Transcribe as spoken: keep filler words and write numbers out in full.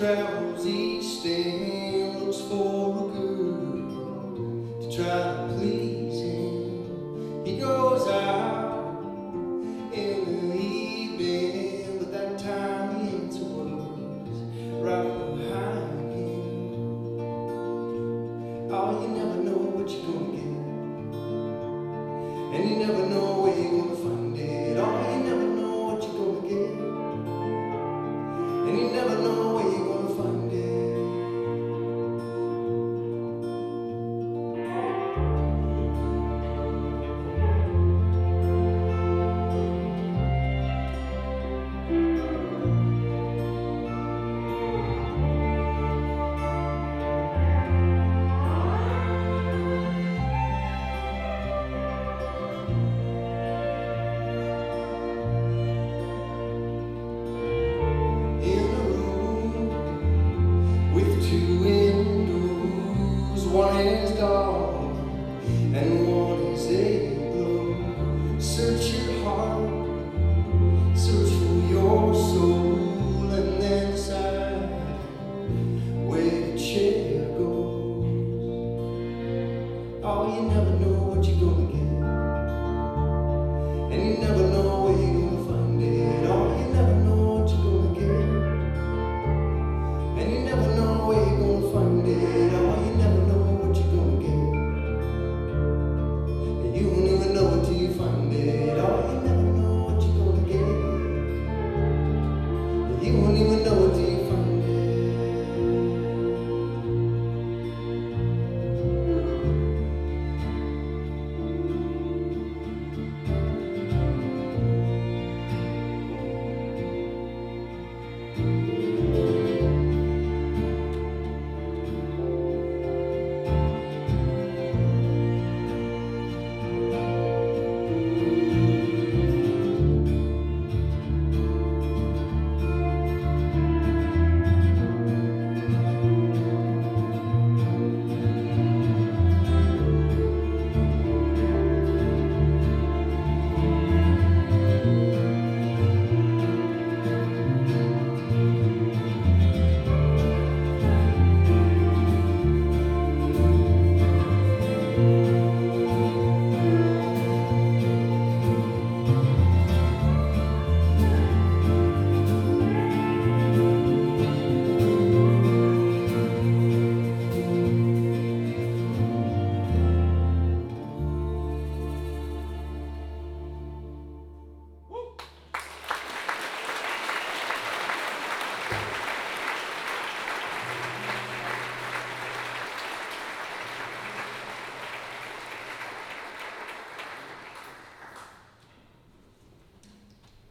travels east and looks for a girl to try to please him. He goes out in the evening, but that time he ain't to words right behind him. Oh, you never know what you're gonna get, and you never know where you're gonna find it. Oh, you never know what you're gonna get, and you never know where you're gonna find it. Two windows, one is dark and one is able. Search your heart, search for your soul, and then decide where the chair goes. Oh, you never know